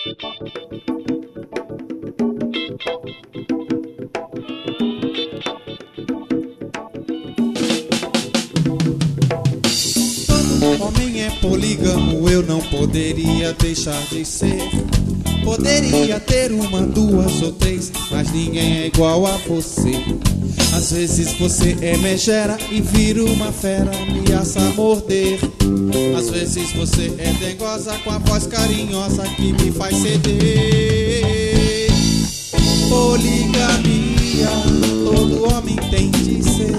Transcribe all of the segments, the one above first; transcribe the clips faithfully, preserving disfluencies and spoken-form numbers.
Homem é polígamo, eu não poderia deixar de ser. Poderia ter uma, duas ou três, mas ninguém é igual a você. Às vezes você é megera e vira uma fera, ameaça morder. Às vezes você é dengosa com a voz carinhosa que me faz ceder. Poligamia, todo homem tem de ser.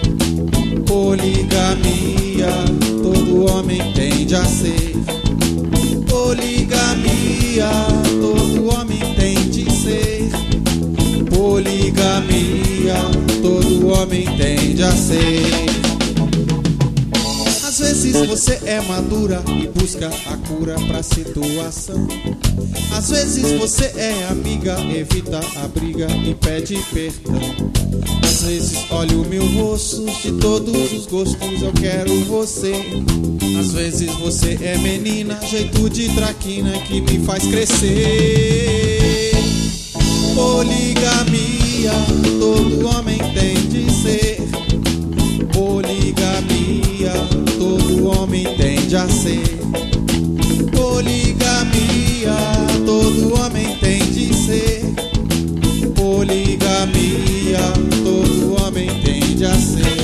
Poligamia, todo homem tende a ser. Poligamia, todo homem tem de ser. Poligamia, todo homem tende a ser. Às vezes você é madura e busca a cura pra situação. Às vezes você é amiga, evita a briga e pede perdão. Às vezes olho mil rostos, de todos os gostos eu quero você. Às vezes você é menina, jeito de traquina que me faz crescer. Poligamia, todo homem tem de ser. Poligamia, todo homem tende a ser. Poligamia, todo homem tem de ser. Poligamia, todo homem tende a ser.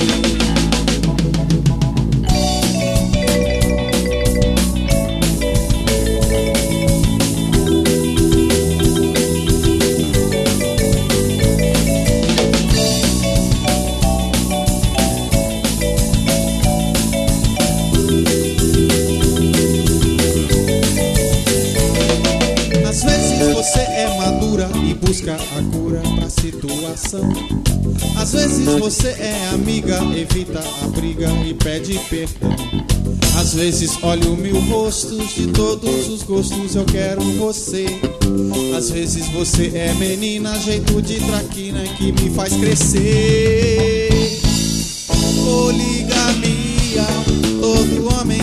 Você é madura e busca a cura pra situação. Às vezes você é amiga, evita a briga e pede perdão. Às vezes olho mil rostos, de todos os gostos eu quero você. Às vezes você é menina, jeito de traquina que me faz crescer. Poligamia, todo homem